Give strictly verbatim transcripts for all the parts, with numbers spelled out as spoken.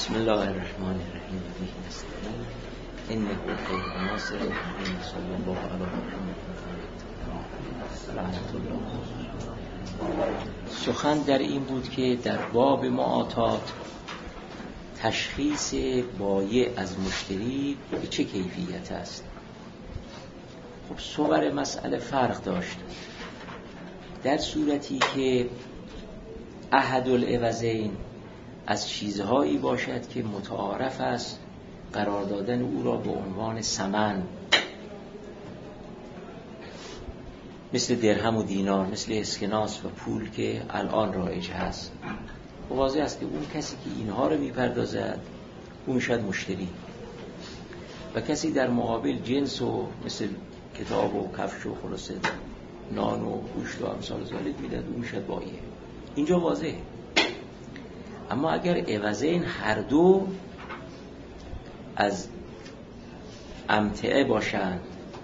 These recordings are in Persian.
بسم الله الرحمن الرحیم. انه خیر ناصر الرحیم صلی الله علی محمد رحمت الله. سخن در این بود که در باب معاطات تشخیص بایع از مشتری به چه کیفیت است. خب صور مسئله فرق داشت. در صورتی که احد العوضین از چیزهایی باشد که متعارف است قرار دادن او را به عنوان ثمن، مثل درهم و دینار، مثل اسکناس و پول که الان رایج هست، واضح است که اون کسی که اینها رو میپردازد اون شاید مشتری، و کسی در مقابل جنس و مثل کتاب و کفش و خلاصه نان و گوشت و امثال ذالک میداد اون شاید بایع. اینجا واضحه. اما اگر عوضین هر دو از امتعه باشند،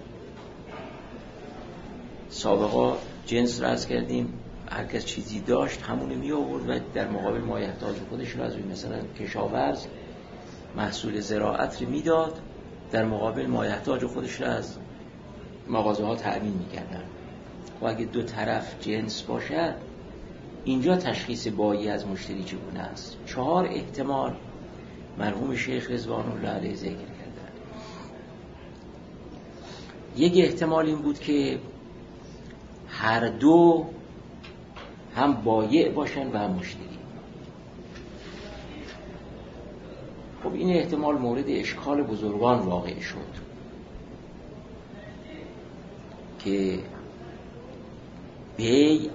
سابقا جنس را عرض کردیم هر کس چیزی داشت همونو می آورد و در مقابل مایحتاج خودش را از مثلا کشاورز محصول زراعت رو میداد، در مقابل مایحتاج خودش را از مغازه ها تأمین میکردن. و اگه دو طرف جنس باشد اینجا تشخیص بایع از مشتری چگونه است؟ چهار احتمال مرحوم شیخ رضوان الله علیه ذکر کردن. یک احتمال این بود که هر دو هم بایع باشن و هم مشتری. خب این احتمال مورد اشکال بزرگان واقع شد که بیع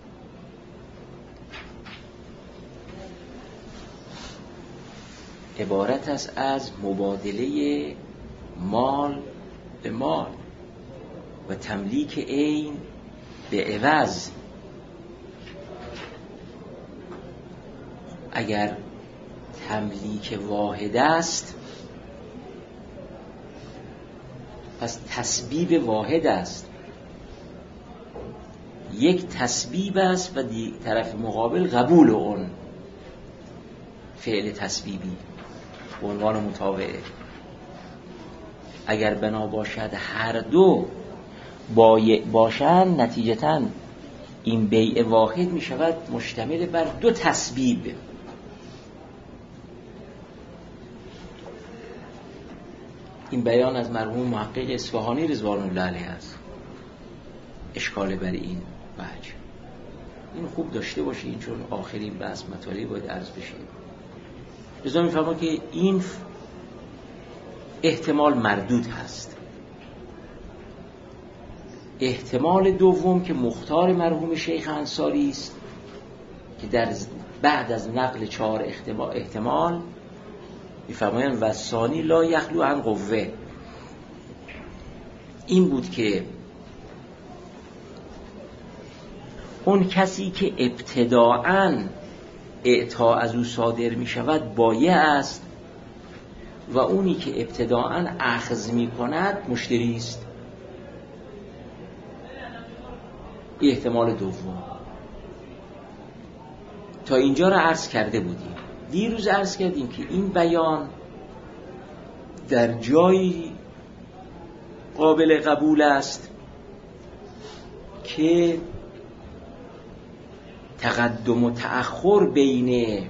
عبارت است از مبادله مال به مال و تملیک عین به عوض. اگر تملیک واحد است پس تسبیب واحد است، یک تسبیب است و دی طرف مقابل قبول اون فعل تسبیبی به عنوان متابعه. اگر بنا باشد هر دو بایع باشند، نتیجتاً این بیع واحد می شود مشتمل بر دو تسبیب. این بیان از مرحوم محقق اصفهانی رضوان الله علیه است. اشکال بر این وجه این خوب داشته باشین، چون آخرین بحث مطالعه باید عرض بشه. لذا میفهمم که این احتمال مردود هست. احتمال دوم که مختار مرحوم شیخ انصاری است که در بعد از نقل چهار احتمال, احتمال میفرمایند و ثانی لا یخلو عن قوه، این بود که اون کسی که ابتداءً اعطا از او صادر می شود بایع است و اونی که ابتداءً اخذ می کند مشتری است. احتمال دوم تا اینجا را عرض کرده بودیم. دیروز عرض کردیم که این بیان در جایی قابل قبول است که تقدم و تأخر بین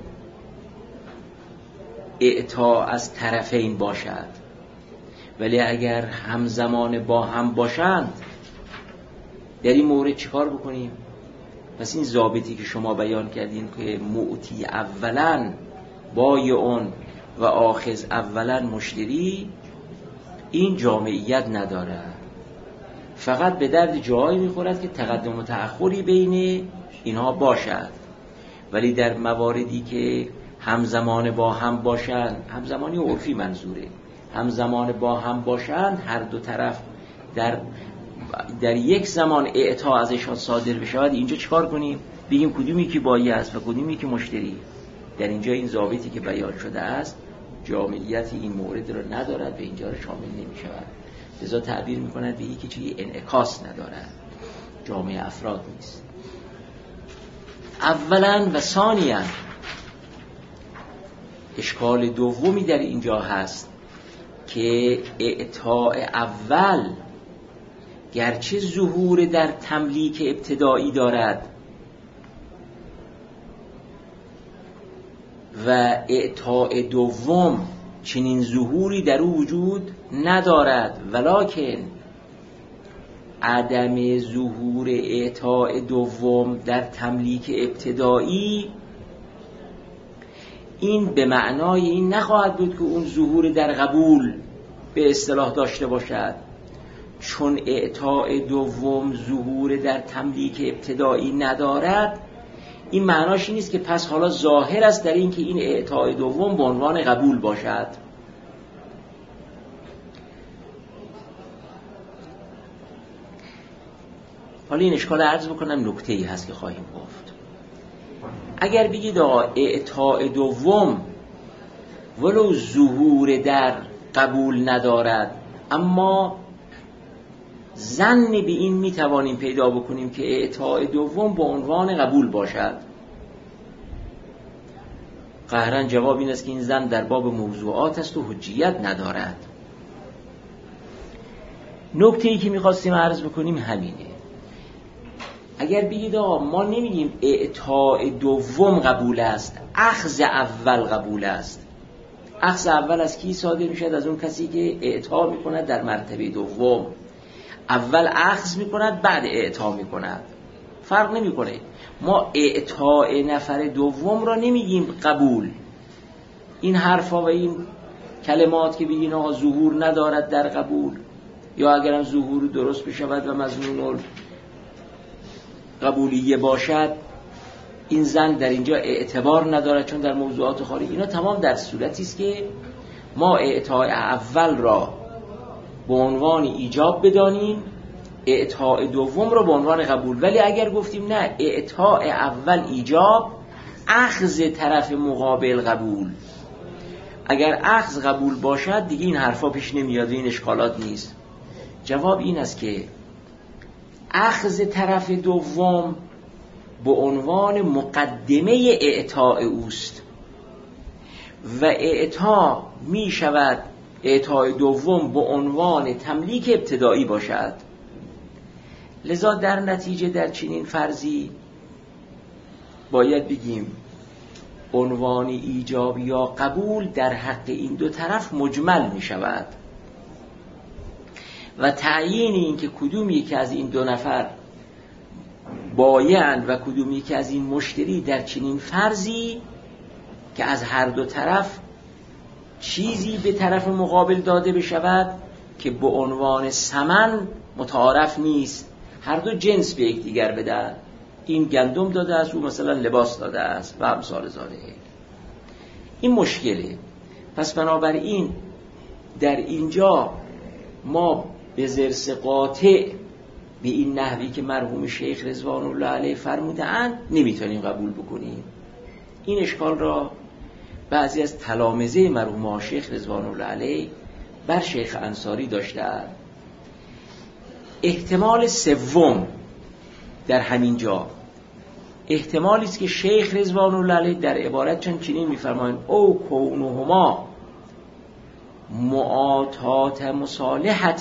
اعطا از طرفین باشد، ولی اگر همزمان با هم باشند در این مورد چیکار بکنیم؟ پس این ضابطی که شما بیان کردین که معطی اولا بایعون و آخذ اولا مشتری، این جامعیت نداره، فقط به درد جایی میخورد که تقدم و تأخری بین اینها باشد. ولی در مواردی که همزمان با هم باشند، همزمانی عرفی منظوره، همزمان با هم باشند، هر دو طرف در در یک زمان اعطا ازشان صادر بشود، اینجا چیکار کنیم؟ بگیم کدومی که بایع است و کدومی که مشتری. در اینجا این ضابطی که بیان شده است جامعیت این مورد را ندارد، به اینجا را شامل نمی شود. لذا تعبیر می‌کند به یکی چیزی انعکاس ندارد، جامعه افراد نیست. اولا و ثانیا اشکال دومی در اینجا هست که اعطاء اول گرچه ظهور در تملیک ابتدایی دارد و اعطاء دوم چنین ظهوری در او وجود ندارد، ولکن عدم ظهور اعطاء دوم در تملیک ابتدایی این به معنای این نخواهد بود که اون ظهور در قبول به اصطلاح داشته باشد، چون اعطاء دوم ظهور در تملیک ابتدایی ندارد. این معناش نیست که پس حالا ظاهر است در این که این اعطاء دوم به عنوان قبول باشد. حالا این اشکال عرض بکنم، نکته‌ای هست که خواهیم گفت. اگر بگید آقا اعطاء دوم ولو ظهور در قبول ندارد، اما ظن به این میتوانیم پیدا بکنیم که اعطاء دوم به عنوان قبول باشد، قهراً جواب این است که این ظن در باب موضوعات است و حجیت ندارد. نکته‌ای که میخواستیم عرض بکنیم همینه. اگر بگید آقا ما نمیگیم اعطاء دوم قبول است، اخذ اول قبول است. اخذ اول از کی صادر میشد؟ از اون کسی که اعطا میکند در مرتبه دوم. اول اخذ میکند بعد اعطا میکند، فرق نمیکنه. ما اعطاء نفر دوم را نمیگیم قبول. این حرفا و این کلمات که بگین آقا ظهور ندارد در قبول، یا اگرم ظهور درست بشود و مضمون قبولیه باشد، این زن در اینجا اعتبار ندارد چون در موضوعات خارجی. اینا تمام در صورتی است که ما اعطاء اول را به عنوان ایجاب بدانیم، اعطاء دوم را به عنوان قبول. ولی اگر گفتیم نه اعطاء اول ایجاب، اخذ طرف مقابل قبول، اگر اخذ قبول باشد دیگه این حرفا پیش نمیاد و این اشکالات نیست. جواب این است که اخذ طرف دوم به عنوان مقدمه اعطاء اوست و اعطا می شود اعطاء دوم به عنوان تملیک ابتدایی باشد. لذا در نتیجه در چنین فرضی باید بگیم عنوان ایجاب یا قبول در حق این دو طرف مجمل می شود و تعیین این که کدومی که از این دو نفر بایعند و کدومی که از این مشتری در چنین فرضی که از هر دو طرف چیزی به طرف مقابل داده بشود که به عنوان ثمن متعارف نیست، هر دو جنس به یکدیگر بدن، این گندم داده است او مثلا لباس داده است و امثال ذالک. این مشکله. پس بنابراین در اینجا ما به ضرس قاطع به این نحوی که مرحوم شیخ رضوان الله علیه فرمودند نمیتونیم قبول بکنیم. این اشکال را بعضی از تلامذه مرحوم شیخ رضوان الله علیه بر شیخ انصاری داشتند. احتمال سوم در همین جا احتمالی است که شیخ رضوان الله علیه در عبارت چند چنین میفرمایند او کونهما معاطات مصالحت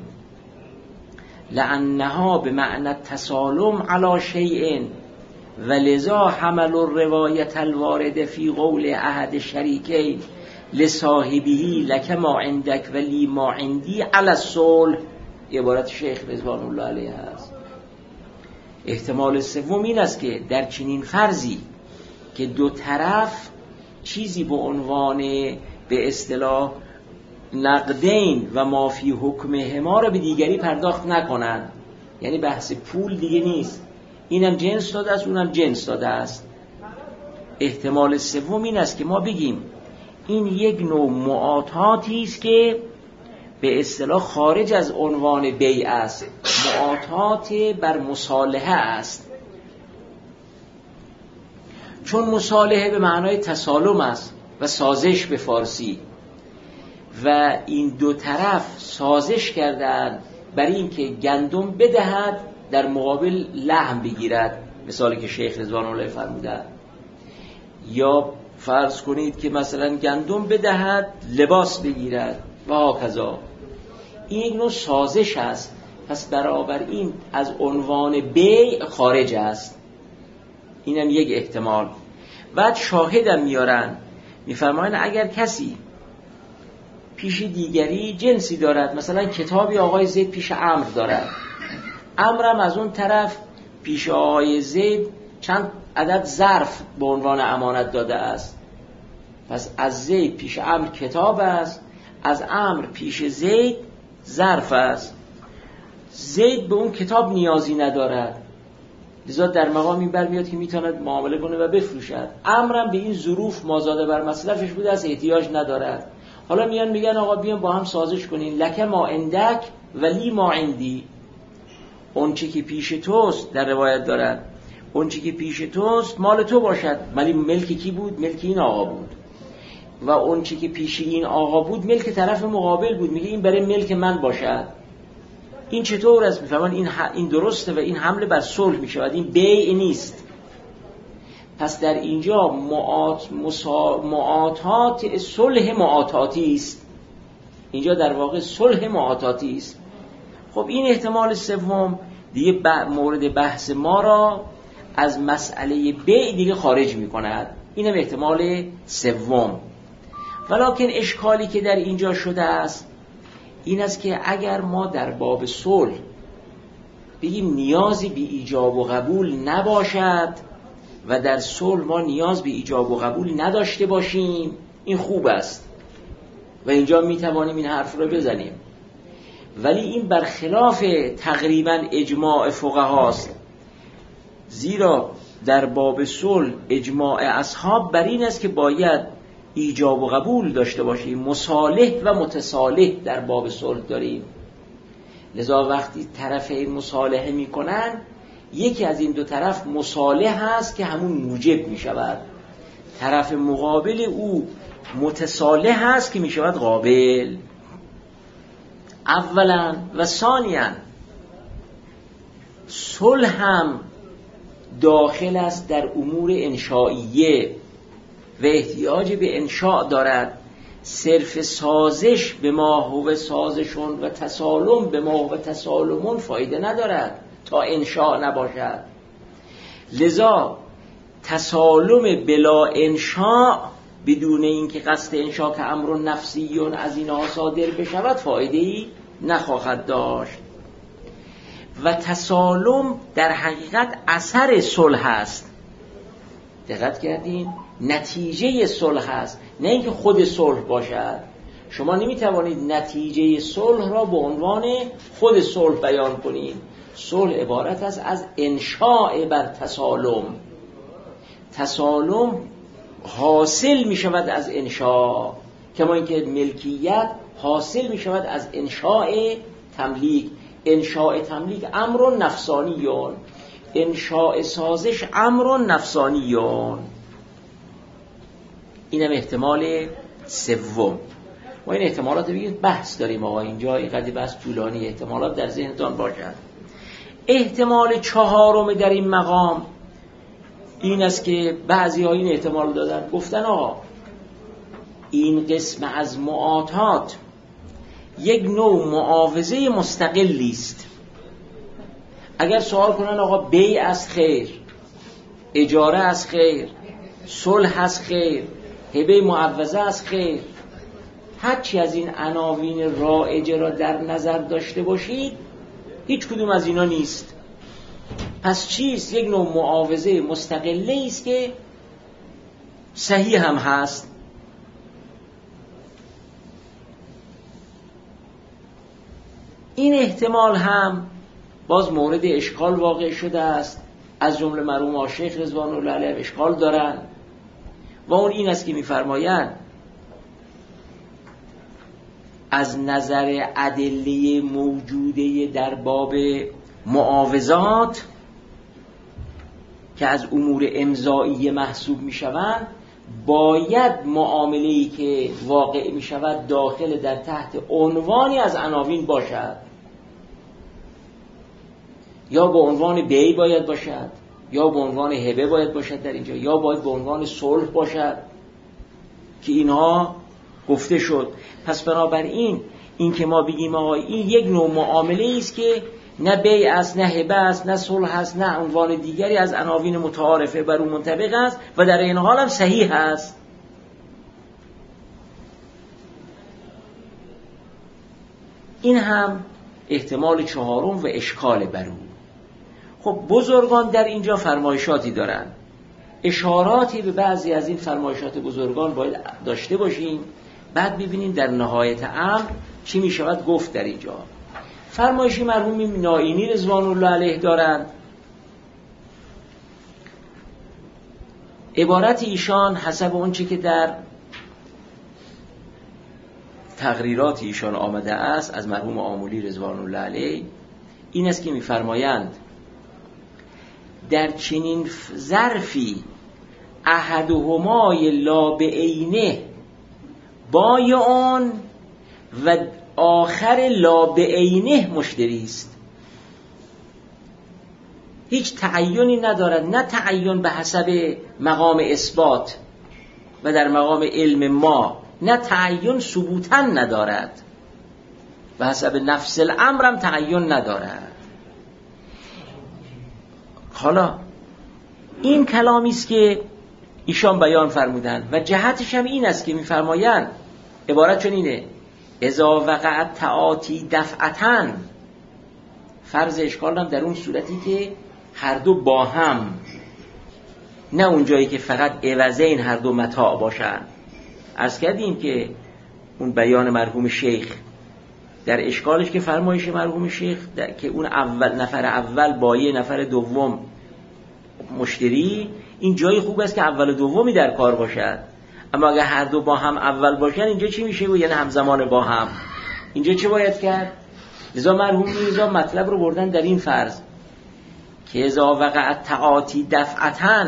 لانها به معنی تسالم علی شیء ولذا حمل الروایت الوارد فی قول احد شریکین لصاحبه لک ما عندک ولی ما عندی علی الصلح. عبارت شیخ رضوان الله علیه است. احتمال سوم این است که در چنین فرضی که دو طرف چیزی به عنوان به اصطلاح نقدین و ما فی حکمهما را به دیگری پرداخت نکنند، یعنی بحث پول دیگه نیست، اینم جنس داده است اونم جنس داده است. احتمال سوم این است که ما بگیم این یک نوع معاطاتی است که به اصطلاح خارج از عنوان بیع است، معاطات بر مصالحه است، چون مصالحه به معنای تسالم است و سازش به فارسی، و این دو طرف سازش کردند برای اینکه گندم بدهد در مقابل لحم بگیرد، مثالی که شیخ رضوان الله فرمودند، یا فرض کنید که مثلا گندم بدهد لباس بگیرد و هاکذا. این یک نوع سازش است، پس برابر این از عنوان بیع خارج است. اینم یک احتمال. بعد شاهدم میارن، میفرمایند اگر کسی پیش دیگری جنسی دارد، مثلا کتابی آقای زید پیش عمرو دارد، عمرو هم از اون طرف پیش آقای زید چند عدد ظرف به عنوان امانت داده است، پس از زید پیش عمرو کتاب است، از عمرو پیش زید ظرف است. زید به اون کتاب نیازی ندارد، لذا در مقام این برمیاد که میتواند معامله کنه و بفروشد. عمرو هم به این ظروف مازاده بر مصرفش بوده است، احتیاج ندارد. حالا میان میگن آقا بیان با هم سازش کنین، لک ما عندک ولی ما عندی. اون چی که پیش توست، در روایت دارد اون چی که پیش توست مال تو باشد، ولی ملک کی بود؟ ملک این آقا بود. و اون چی که پیش این آقا بود ملک طرف مقابل بود، میگه این برای ملک من باشد. این چطور است؟ میفهمن این این درسته و این حمله بر صلح میشود، این بیع نیست. پس در اینجا معات مسا... معاتات صلح معاتاتی است، اینجا در واقع صلح معاتاتی است. خب این احتمال سوم دیگه ب... مورد بحث ما را از مسئله بیع دیگه خارج میکند، اینم احتمال سوم. ولکن اشکالی که در اینجا شده است این است که اگر ما در باب صلح بگیم نیازی به ایجاب و قبول نباشد و در صلح ما نیاز به ایجاب و قبول نداشته باشیم، این خوب است و اینجا میتوانیم این حرف رو بزنیم. ولی این برخلاف تقریبا اجماع فقهاست، زیرا در باب صلح اجماع اصحاب بر این است که باید ایجاب و قبول داشته باشیم، مصالح و متصالح در باب صلح داریم. لذا وقتی طرفین مصالحه میکنن، یکی از این دو طرف مصالح هست که همون موجب میشود، طرف مقابل او متصالح هست که میشود قابل. اولا و ثانیا صلح هم داخل است در امور انشائیه و احتیاج به انشاء دارد. صرف سازش به ما هو سازشون و تسالم به ما هو تسالمون فایده ندارد تا انشاء نباشد. لذا تسالم بلا انشاء بدون اینکه قصد انشاء که امر نفسیون از اینها صادر بشود فایده‌ای نخواهد داشت. و تسالم در حقیقت اثر صلح است. دقت کردین؟ نتیجه صلح است، نه اینکه خود صلح باشد. شما نمیتوانید نتیجه صلح را به عنوان خود صلح بیان کنید. صلح عبارت است از انشاء بر تسالم. تسالم حاصل می شود از انشاء، کما اینکه ملکیت حاصل می شود از انشاء تملیک. انشاء تملیک امر نفسانیون، انشاء سازش امر نفسانیون. اینم احتمال سوم. ما این احتمالات رو بگید بحث داریم آقا، اینجا اینقدر بحث طولانی، احتمالات در ذهنتان باشد. احتمال چهارم در این مقام این است که بعضی ها این احتمال دادن، گفتن آقا این قسم از معاطات یک نوع معاوضه مستقلی است. اگر سوال کنن آقا بیع از خیر، اجاره از خیر، صلح از خیر، هبه معوضه از خیر، هر چی از این عناوین رایجه را در نظر داشته باشید، هیچ کدوم از اینا نیست. پس چیست؟ یک نوع معاوضه مستقله است که صحیح هم هست. این احتمال هم باز مورد اشکال واقع شده است، از جمله مرحوم شیخ رضوان الله علیه اشکال دارند و اون این است که می‌فرمایند از نظر ادله موجوده در باب معاوضات که از امور امضایی محسوب می‌شوند، باید معامله‌ای که واقع می‌شود داخل در تحت عنوانی از عناوین باشد، یا به عنوان بیع باید باشد، یا به عنوان هبه باید باشد در اینجا، یا باید به عنوان صلح باشد. که اینها گفته شد. پس بنابراین این که ما بگیم آقا این یک نوع معامله است که نه بیع است، نه هبه است، نه صلح است، نه عنوان دیگری از عناوین متعارفه بر اون منطبق است و در این حال هم صحیح است. این هم احتمال چهارم و اشکال بر او. خب بزرگان در اینجا فرمایشاتی دارن، اشاراتی به بعضی از این فرمایشات بزرگان باید داشته باشیم، بعد ببینیم در نهایت امر چی می شود گفت. در اینجا فرمایشی مرحوم نائینی رضوان الله علیه دارند. عبارت ایشان حسب اون چی که در تقریرات ایشان آمده است از مرحوم آمولی رضوان الله علیه این است که می‌فرمایند در چنین ظرفی احدهما لا بعینه بایعون و آخر لا بعینه مشتری است. هیچ تعیینی ندارد، نه تعیین به حسب مقام اثبات و در مقام علم ما، نه تعیین ثبوتا ندارد، به حسب نفس الامر هم تعیین ندارد. حالا این کلامی است که ایشان بیان فرمودند و جهتش هم این است که می‌فرمایند عبارت چون اینه: اذا وقعت تعاتی دفعتاً، فرض اشکال هم در اون صورتی که هر دو با هم، نه اون جایی که فقط عوضین هر دو متاع باشن. عرض کردیم که اون بیان مرحوم شیخ در اشکالش که فرمایش مرحوم شیخ که اون اول نفر اول بایع نفر دوم مشتری، این جایی خوب است که اول و دومی در کار باشد. اما اگر هر دو با هم اول باشن اینجا چی میشه؟ یعنی همزمان با هم. اینجا چی باید کرد؟ لذا مرحوم میرزا مطلب رو بردن در این فرض که اذا وقعت تعاتی دفعتاً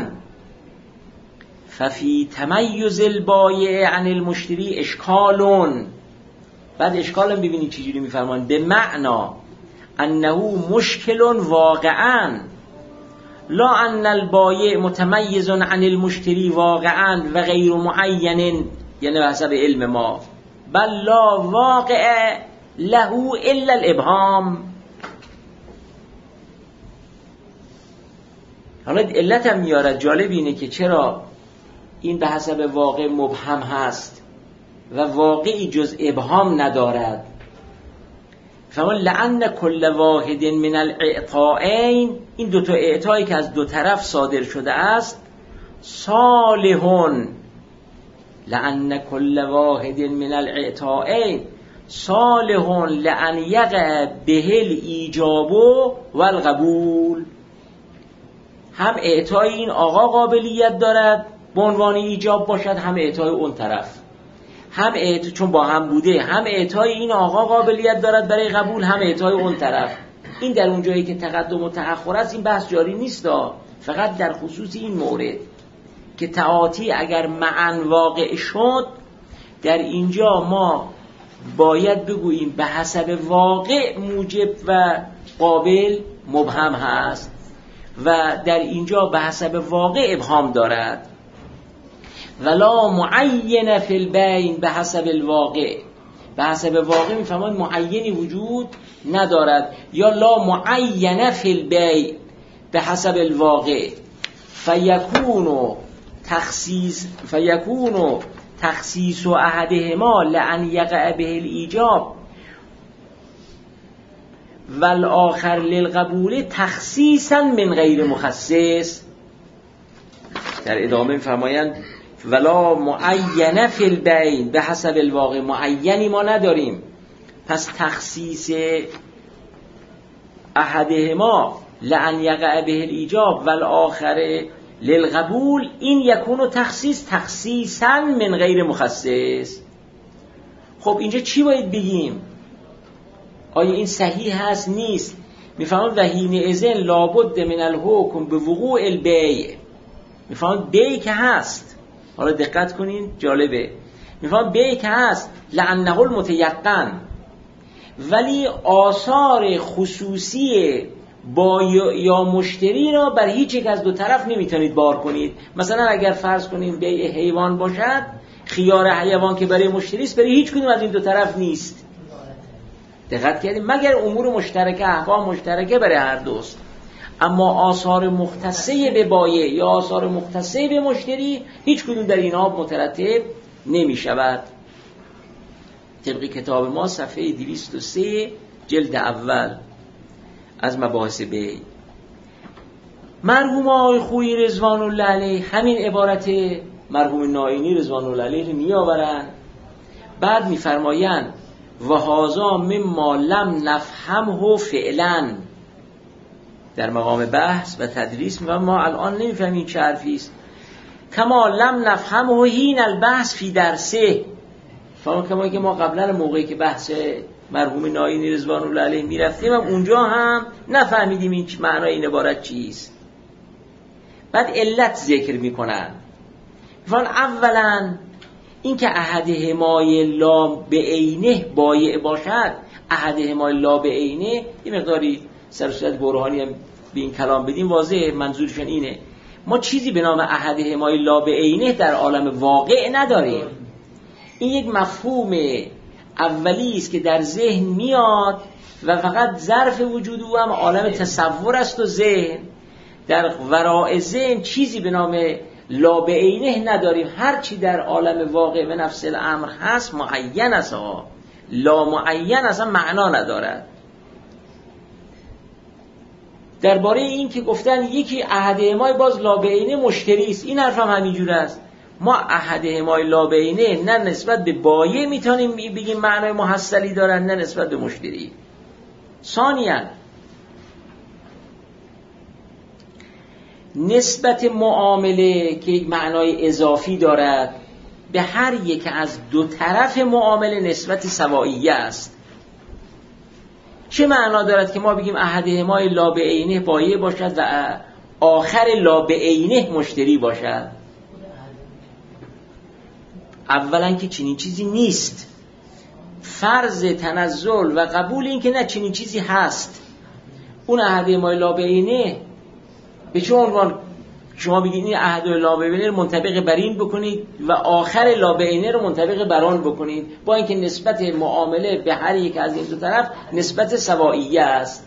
ففی تمیز البایع عن المشتری اشکالون. بعد اشکالم ببینید چجوری میفرمان: به معنا انه مشکل واقعا لا ان البایع متمیز عن المشتری واقعا و غیر معین، یعنی به حسب علم ما، بل لا واقع له الا الابهام. حالا علت هم میارد، جالب اینه که چرا این به حسب واقع مبهم هست و واقعی جز ابهام ندارد. فمن لعن کل واحد من الاعطائین، این دو تا اعطایی که از دو طرف صادر شده است، صالحون، لعن کل واحد من الاعطائین صالحون لعن یقع به الایجاب والقبول. هم اعطای این آقا قابلیت دارد به عنوان ایجاب باشد، هم اعطای اون طرف، هم اعطای چون با هم بوده، هم اعطای این آقا قابلیت دارد برای قبول، هم اعطای اون طرف. این در اون جایی که تقدم و تأخر است این بحث جاری نیست، فقط در خصوص این مورد که تعاطی اگر معاً واقع شد، در اینجا ما باید بگوییم به حسب واقع موجب و قابل مبهم هست و در اینجا به حسب واقع ابهام دارد. ولا معین فی البین به حسب الواقع، به حسب واقع میفهمند معینی وجود ندارد. یا لا معین فی البین به حسب الواقع فیکون تخصیص فیکون تخصیص احدهما لأن یقع به الایجاب والآخر للقبول تخصیصا من غیر مخصص. در ادامه میفرمایند ولا معین فی البین به حسب الواقع، معینی ما نداریم، پس تخصیص احدهما لأن یقع به الایجاب والآخر للقبول این یکون تخصیص تخصیصا من غیر مخصص. خب اینجا چی باید بگیم؟ آیا این صحیح هست نیست؟ میفهمم و حین اذن لابد من الحکم به وقوع البیع. میفهمم بیع که هست، حالا دقت کنین جالبه، میفهمم بیع که هست لعنه المتیقن، ولی آثار خصوصی با یا مشتری را بر هیچ یک از دو طرف نمیتونید بار کنید. مثلا اگر فرض کنیم بیع حیوان باشد، خیار حیوان که برای مشتری است برای هیچ کدوم از این دو طرف نیست. دقت کردیم؟ مگر امور مشترکه، احکام مشترکه برای هر دوست. اما آثار مختصه به بایع یا آثار مختصه به مشتری هیچ کدوم در اینها مترتب نمی شود. طبق کتاب ما صفحه دویست و سه جلد اول از مباحث بیع. مرحوم آقای خویی رضوان الله علیه همین عبارت مرحوم ناینی رضوان الله علیه رو می آورند، بعد می فرمایند و هذا مما لم نفهمه فعلا. در مقام بحث و تدریس و ما الان نمیفهمیم چه حرفی است. کما لم نفهمه حین البحث فی درسه، فهم کما که ما قبلا موقعی که بحث مرحوم ناینی رضوان الله علیه میرفتیم هم اونجا هم نفهمیدیم این معنای این عبارت چیست. بعد علت ذکر میکنن، میفرمایند اولا این که احدهما لا به عینه بایع باشد، احدهما لا به عینه، یه مقداری سر و صورت برهانی هم به این کلام بدیم واضحه منظورشون اینه. ما چیزی به نام احدهما لا به عینه در عالم واقع نداریم. این یک مفهوم اولی است که در ذهن میاد و فقط ظرف وجود او هم عالم تصور است و ذهن. در وراء ذهن چیزی به نام لا به عینه نداریم. هر چی در عالم واقع و نفس الامر هست معین است ها. لا معین اصلا معنا ندارد. درباره این که گفتن یکی احدهما باز لا به عینه مشتری است، این حرف هم همینجور است. ما احدهما لا به عینه نه نسبت به بایع میتونیم بگیم معنای محصلی دارن، نه نسبت به مشتری. ثانیاً نسبت معامله که یک معنای اضافی دارد به هر یک از دو طرف معامله نسبت سوائیه است. چه معنا دارد که ما بگیم احدهما لا به عینه بایع باشد و آخر لا به عینه مشتری باشد؟ اولا که چنین چیزی نیست. فرض تنزل و قبول این که نه چنین چیزی هست. اون احدهما لا به عینه به چه عنوان شما بگید این احد لا به عینه رو منطبق بر این بکنید و آخر لا به عینه رو منطبق بر آن بکنید، با اینکه نسبت معامله به هر یک از این دو طرف نسبت سوائیه است.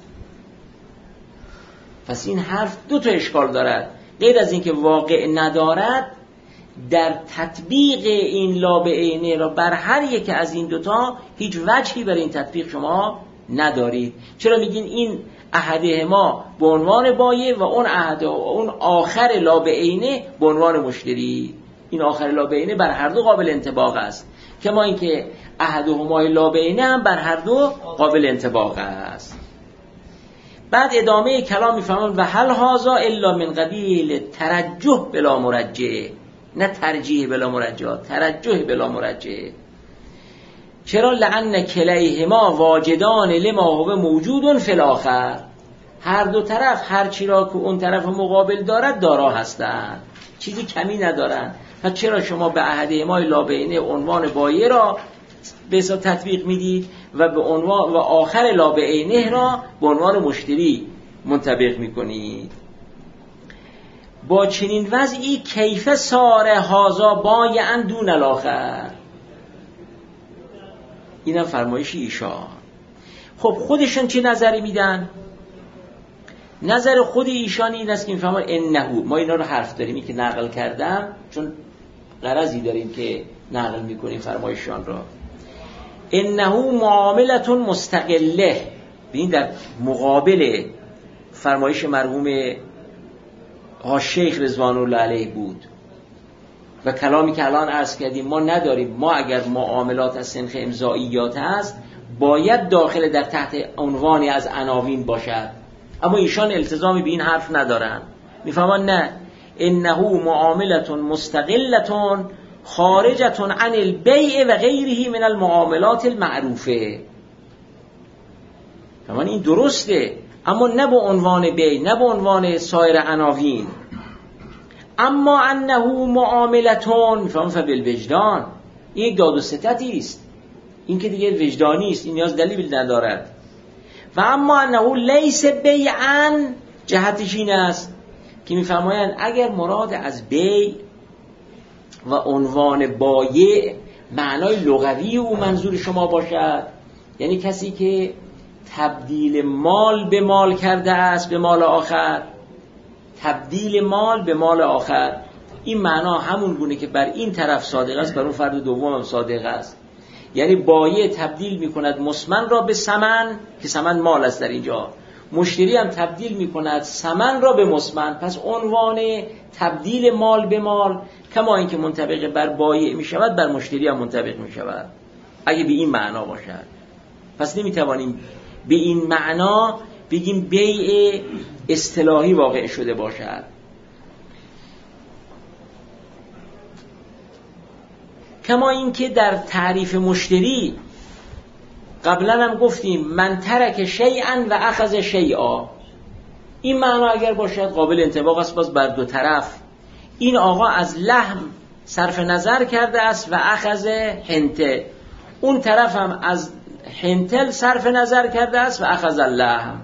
پس این حرف دو تا اشکال دارد. غیر از اینکه واقع ندارد، در تطبیق این لا به عینه را بر هر یک از این دوتا هیچ وجهی برای این تطبیق شما ندارید. چرا میگین این احدهما به عنوان بایع و اون احد اون آخر لا به عینه به عنوان مشتری؟ این آخر لا به عینه بر هر دو قابل انطباق است، کما اینکه احدهما لا به عینه هم بر هر دو قابل انطباق است. بعد ادامه کلام میفهمون و هل هذا الا من قبیل ترجح بلا مرجع، نه ترجیح بلا مرجع، ترجح بلا مرجع. چرا؟ لعن کلیهما واجدان لما هو موجود فی الاخر. هر دو طرف هر چی را که اون طرف مقابل دارد دارا هستند، چیزی کمی ندارند. پس چرا شما به احدهما لا به عینه عنوان بایع را به حساب تطبیق میدید و به عنوان و آخر لا به عینه را به عنوان مشتری منطبق میکنید؟ با چنین وضعی کیف سار هازا بایعا دون الاخر. اینم فرمایش ایشان. خب خودشون چه نظری میدن؟ نظر خود ایشان این است که میفهمن انهو، ما اینا رو حرف داریم این که نقل کردم چون غرضی داریم که نقل میکنیم فرمایشان را. انهو معاملتون مستقله، ببین در مقابل فرمایش مرحوم ها شیخ رضوان الله علیه بود و کلامی که الان عرض کردیم ما نداریم. ما اگر معاملات از سنخ امضائیات هست باید داخل در تحت عنوانی از عناوین باشد، اما ایشان التزامی به این حرف ندارن. میفهمان نه، انهو معاملتون مستقلتون خارجتون عن البیع و غیره من المعاملات المعروفه. فهمان این درسته، اما نه به عنوان بیع، نه به عنوان سایر عناوین. اما انه معاملتون میفهمون فبالوجدان، این یک داد و ستتی است، این که دیگه وجدانی است، این نیاز دلیل ندارد. و اما انه لیس بیعا، جهتش این است که میفرمایند اگر مراد از بیع و عنوان بایع معنای لغوی او منظور شما باشد، یعنی کسی که تبدیل مال به مال کرده است، به مال آخر، تبدیل مال به مال آخر، این معنا همون گونه که بر این طرف صادق است بر اون فرد دوم هم صادق است. یعنی بایع تبدیل میکند مسمن را به ثمن که ثمن مال است در اینجا، مشتری هم تبدیل میکند ثمن را به مسمن. پس عنوان تبدیل مال به مال کما اینکه منطبق بر بایع میشود بر مشتری هم منطبق میشود اگه به این معنا باشد. پس نمیتوانیم به این معنا بگیم بیع اصطلاحی واقع شده باشد. کما اینکه در تعریف مشتری قبلا هم گفتیم من ترک شیئا و اخذ شیئا، این معنا اگر باشد قابل انطباق است باز بر دو طرف. این آقا از لحم صرف نظر کرده است و اخذ حنته، اون طرف هم از حنتل صرف نظر کرده است و اخذ اللحم.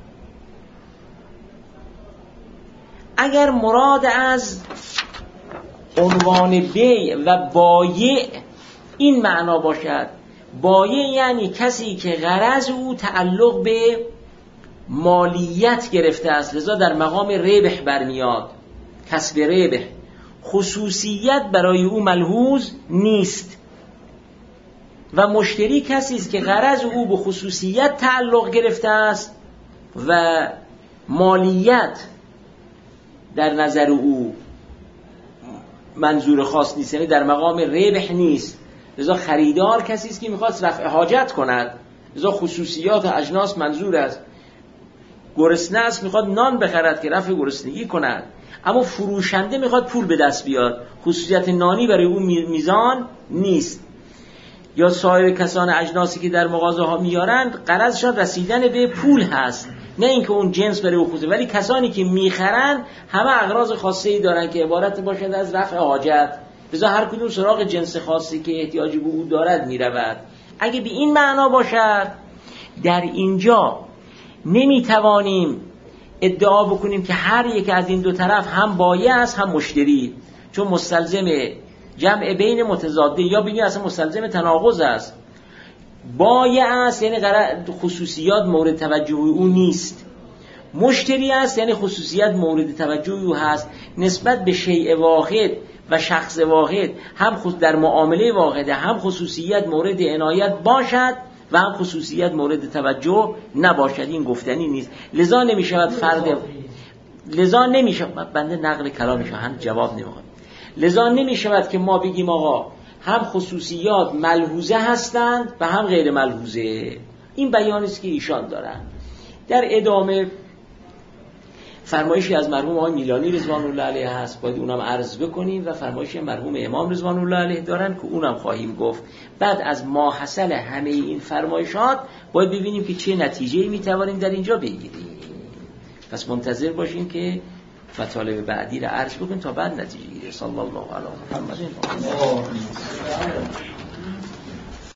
اگر مراد از عنوان بیع و بایع این معنا باشد، بایع یعنی کسی که غرض او تعلق به مالیت گرفته است، لذا در مقام ربح برمیاد، کسب ربح، خصوصیت برای او ملحوظ نیست. و مشتری کسی است که غرض او به خصوصیت تعلق گرفته است و مالیت در نظر او منظور خاص نیست، یعنی در مقام ربح نیست. لذا خریدار کسی است که میخواد رفع حاجت کند، لذا خصوصیات اجناس منظور است. گرسنه است میخواد نان بخرد که رفع گرسنگی کند، اما فروشنده میخواد پول به دست بیاد، خصوصیت نانی برای اون میزان نیست. یا سایر کسان اجناسی که در مغازه ها میارند غرضشان رسیدن به پول هست، نه اینکه اون جنس برای او خوزه. ولی کسانی که میخرن همه اغراض خاصی دارن که عبارت باشد از رفع حاجت، لذا هر کدوم سراغ جنس خاصی که احتیاجی به او دارد میرود. اگه به این معنا باشد در اینجا نمیتوانیم ادعا بکنیم که هر یک از این دو طرف هم بایع است هم مشتری، چون مستلزم جمع بین متضاده یا بگیم اصلا مستلزم تناقض است. بایع است یعنی خصوصیات مورد توجه او نیست، مشتری است یعنی خصوصیت مورد توجه او هست نسبت به شیء واحد و شخص واحد، هم خود در معامله واحده هم خصوصیت مورد عنایت باشد و هم خصوصیت مورد توجه نباشد. این گفتنی نیست، لذا نمیشود فرد لذا نمیشود بنده نقل کلامش هم جواب نمیخواد لذا نمیشود که ما بگیم آقا هم خصوصیات ملحوظه هستند و هم غیر ملحوظه. این بیانی است که ایشان دارن. در ادامه فرمایشی از مرحوم آقای میلانی رضوان الله علیه هست، باید اونم عرض بکنیم، و فرمایشی مرحوم امام رضوان الله علیه دارن که اونم خواهیم گفت. بعد از ماحصل همه این فرمایشات باید ببینیم که چه نتیجه‌ای میتوانیم در اینجا بگیریم. پس منتظر باشیم که مطالب بعدی را عرض بکنیم تا بعد نتیجه گیری. صلی الله علی محمد.